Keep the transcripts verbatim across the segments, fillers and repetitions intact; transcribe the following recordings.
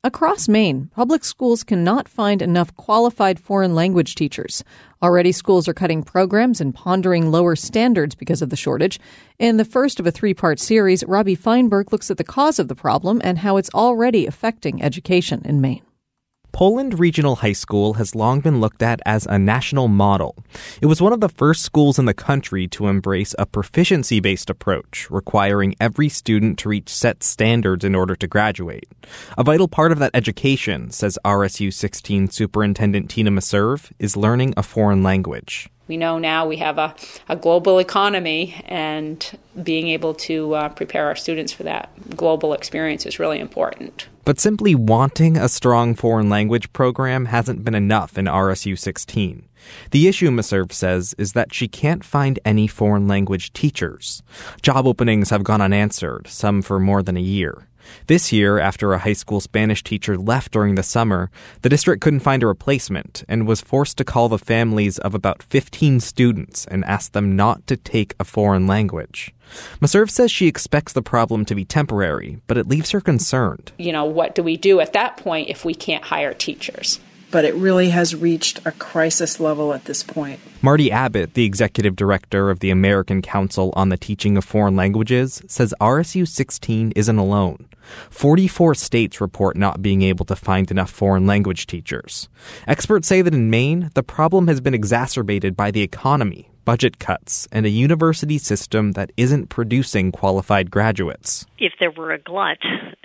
Across Maine, public schools cannot find enough qualified foreign language teachers. Already, schools are cutting programs and pondering lower standards because of the shortage. In the first of a three-part series, Robbie Feinberg looks at the cause of the problem and how it's already affecting education in Maine. Poland Regional High School has long been looked at as a national model. It was one of the first schools in the country to embrace a proficiency-based approach, requiring every student to reach set standards in order to graduate. A vital part of that education, says R S U sixteen Superintendent Tina Meserve, is learning a foreign language. We know now we have a, a global economy, and being able to uh, prepare our students for that global experience is really important. But simply wanting a strong foreign language program hasn't been enough in R S U sixteen. The issue, Meserve says, is that she can't find any foreign language teachers. Job openings have gone unanswered, some for more than a year. This year, after a high school Spanish teacher left during the summer, the district couldn't find a replacement and was forced to call the families of about fifteen students and ask them not to take a foreign language. Meserve says she expects the problem to be temporary, but it leaves her concerned. You know, what do we do at that point if we can't hire teachers? But it really has reached a crisis level at this point. Marty Abbott, the executive director of the American Council on the Teaching of Foreign Languages, says R S U sixteen isn't alone. forty-four states report not being able to find enough foreign language teachers. Experts say that in Maine, the problem has been exacerbated by the economy, budget cuts, and a university system that isn't producing qualified graduates. If there were a glut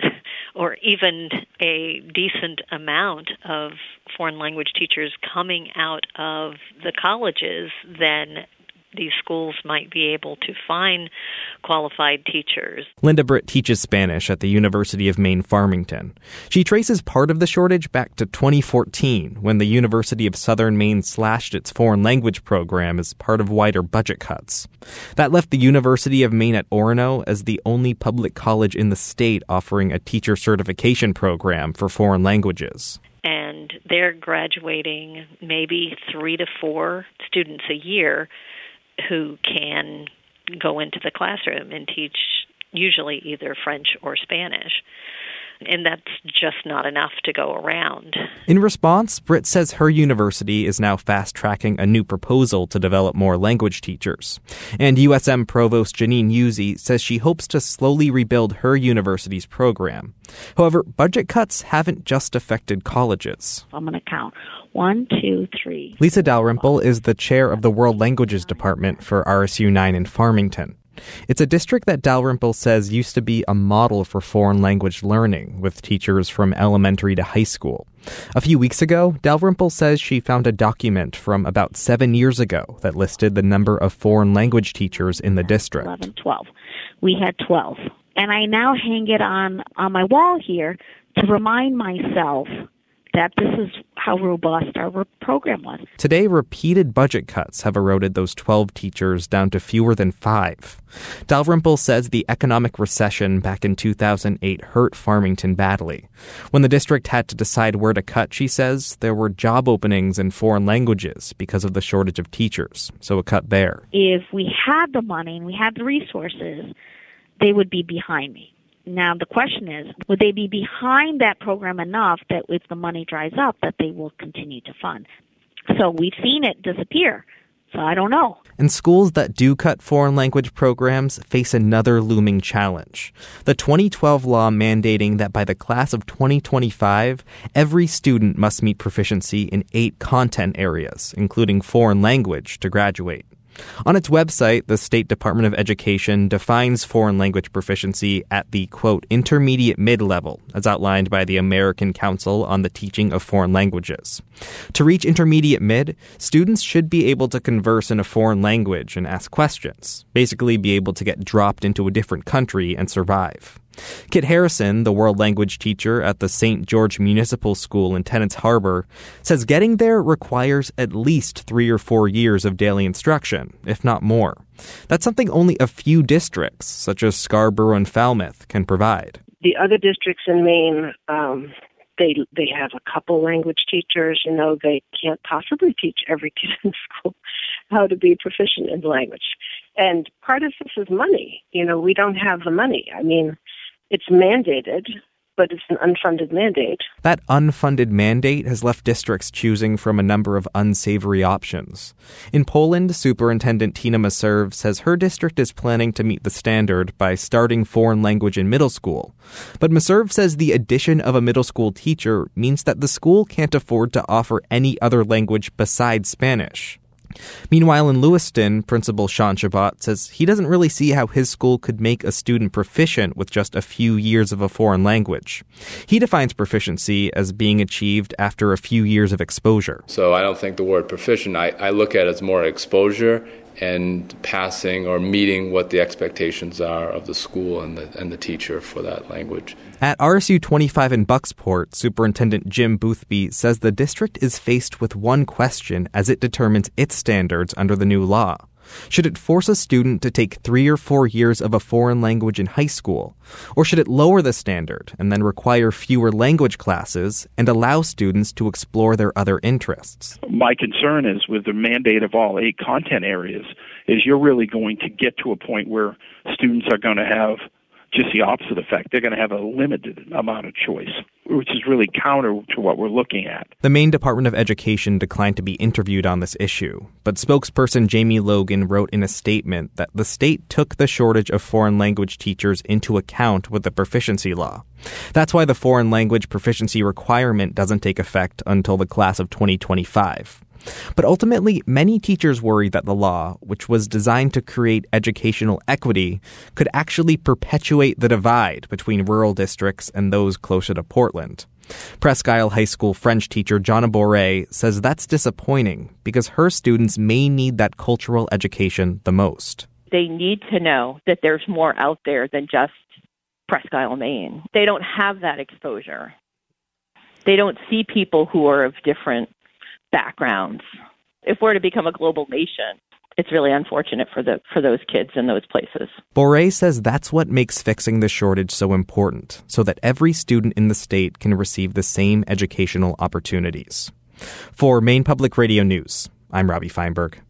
or even a decent amount of foreign language teachers coming out of the colleges, then these schools might be able to find qualified teachers. Linda Britt teaches Spanish at the University of Maine Farmington. She traces part of the shortage back to twenty fourteen, when the University of Southern Maine slashed its foreign language program as part of wider budget cuts. That left the University of Maine at Orono as the only public college in the state offering a teacher certification program for foreign languages. And they're graduating maybe three to four students a year who can go into the classroom and teach usually either French or Spanish. And that's just not enough to go around. In response, Britt says her university is now fast-tracking a new proposal to develop more language teachers. And U S M Provost Janine Uzzi says she hopes to slowly rebuild her university's program. However, budget cuts haven't just affected colleges. I'm going to count. One, two, three. Lisa Dalrymple is the chair of the World Languages Department for R S U nine in Farmington. It's a district that Dalrymple says used to be a model for foreign language learning, with teachers from elementary to high school. A few weeks ago, Dalrymple says she found a document from about seven years ago that listed the number of foreign language teachers in the district. eleven, twelve. We had twelve. And I now hang it on, on my wall here to remind myself that this is how robust our program was. Today, repeated budget cuts have eroded those twelve teachers down to fewer than five. Dalrymple says the economic recession back in two thousand eight hurt Farmington badly. When the district had to decide where to cut, she says, there were job openings in foreign languages because of the shortage of teachers, so a cut there. If we had the money and we had the resources, they would be behind me. Now, the question is, would they be behind that program enough that if the money dries up, that they will continue to fund? So we've seen it disappear. So I don't know. And schools that do cut foreign language programs face another looming challenge. The twenty twelve law mandating that by the class of twenty twenty-five, every student must meet proficiency in eight content areas, including foreign language, to graduate. On its website, the State Department of Education defines foreign language proficiency at the, quote, intermediate mid-level, as outlined by the American Council on the Teaching of Foreign Languages. To reach intermediate mid, students should be able to converse in a foreign language and ask questions, basically be able to get dropped into a different country and survive. Kit Harrison, the world language teacher at the Saint George Municipal School in Tennants Harbor, says getting there requires at least three or four years of daily instruction, if not more. That's something only a few districts, such as Scarborough and Falmouth, can provide. The other districts in Maine, um, they they have a couple language teachers. You know, they can't possibly teach every kid in school how to be proficient in language. And part of this is money. You know, we don't have the money. I mean, it's mandated but it's an unfunded mandate. That unfunded mandate has left districts choosing from a number of unsavory options. In Poland, Superintendent Tina Maserv says her district is planning to meet the standard by starting foreign language in middle school. But Maserv says the addition of a middle school teacher means that the school can't afford to offer any other language besides Spanish. Meanwhile, in Lewiston, Principal Sean Chabot says he doesn't really see how his school could make a student proficient with just a few years of a foreign language. He defines proficiency as being achieved after a few years of exposure. So I don't think the word proficient, I, I look at it as more exposure and passing or meeting what the expectations are of the school and the, and the teacher for that language. At R S U twenty-five in Bucksport, Superintendent Jim Boothby says the district is faced with one question as it determines its standards under the new law. Should it force a student to take three or four years of a foreign language in high school? Or should it lower the standard and then require fewer language classes and allow students to explore their other interests? My concern is with the mandate of all eight content areas is you're really going to get to a point where students are going to have just the opposite effect. They're going to have a limited amount of choice, which is really counter to what we're looking at. The Maine Department of Education declined to be interviewed on this issue, but spokesperson Jamie Logan wrote in a statement that the state took the shortage of foreign language teachers into account with the proficiency law. That's why the foreign language proficiency requirement doesn't take effect until the class of twenty twenty-five. But ultimately, many teachers worry that the law, which was designed to create educational equity, could actually perpetuate the divide between rural districts and those closer to Portland. Presque Isle High School French teacher Jonna Boré says that's disappointing because her students may need that cultural education the most. They need to know that there's more out there than just Presque Isle, Maine. They don't have that exposure. They don't see people who are of different backgrounds. If we're to become a global nation, it's really unfortunate for the for those kids in those places. Boré says that's what makes fixing the shortage so important, so that every student in the state can receive the same educational opportunities. For Maine Public Radio News, I'm Robbie Feinberg.